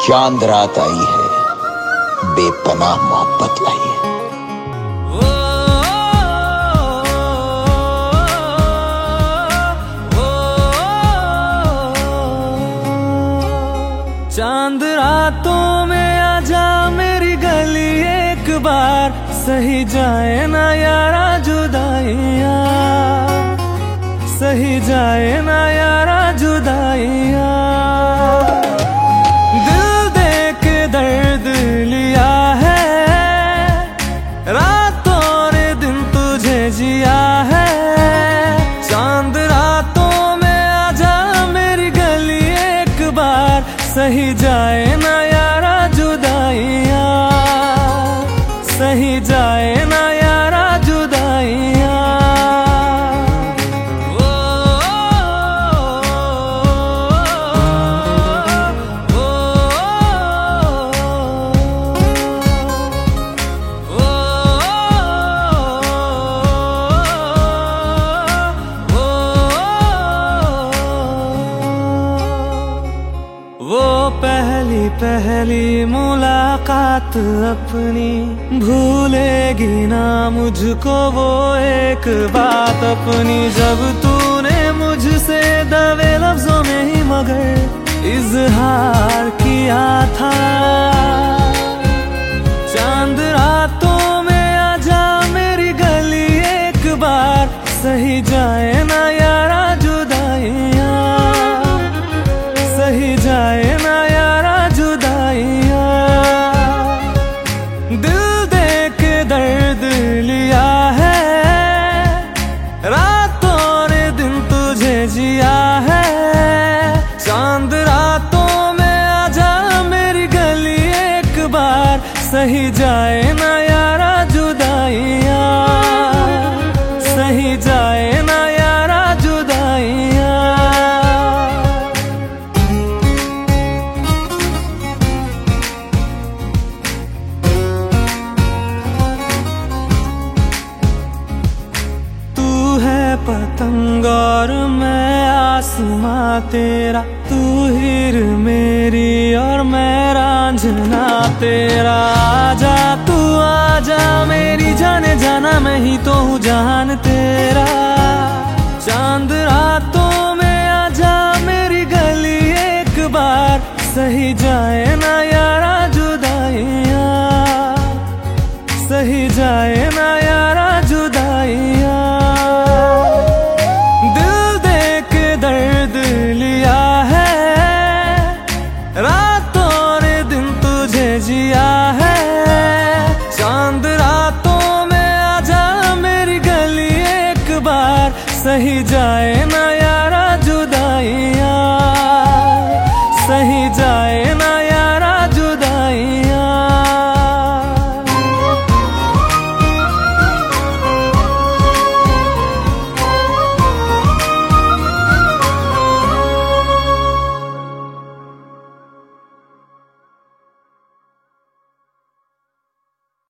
चांद रात आई है, बेपनाह मोहब्बत लाई है। चांद रातों में आजा मेरी गली एक बार, सही जाए ना यारा जुदाइयाँ, सही जाए ना यारा जुदाइयाँ। दिल दे के दर्द लिया है, रातों ने दिन तुझे जिया है। चांद रातों में आजा मेरी गली एक बार, सही जाए ना यारा जुदाइयाँ, सही जाए ना यारा जुदाइयाँ। वो पहली पहली मुलाकात अपनी, भूलेगी ना मुझको वो एक बात अपनी। जब तूने मुझसे दबे लफ्जों में ही मगर इजहार किया था। चांद रातों में आजा मेरी गली एक बार, सही जाए ना यारा जुदाइयाँ, सही जाए ना यारा जुदाइयाँ। दिल दे के दर्द लिया है, रातों ने दिन तुझे जिया है। चांद रातों में आजा मेरी गली एक बार, सही जाए ना यारा जुदाइयाँ, सही जाए ना यारा जुदाइयाँ। पतंग और मैं आसमां तेरा, तू हीर मेरी और मैं रांझना तेरा। आजा तू आजा मेरी जाने जाना, मैं ही तो हूँ जान तेरा। चांद रातों में आजा मेरी गली एक बार, सही जाए ना यारा जुदाइयाँ, सही जाए ना यारा जुदाइयाँ। दर्द लिया है, रातों ने दिन तुझे जिया है। चांद रातों में आजा मेरी गली एक बार, सही जाए ना यारा जुदाइयाँ, सही जाए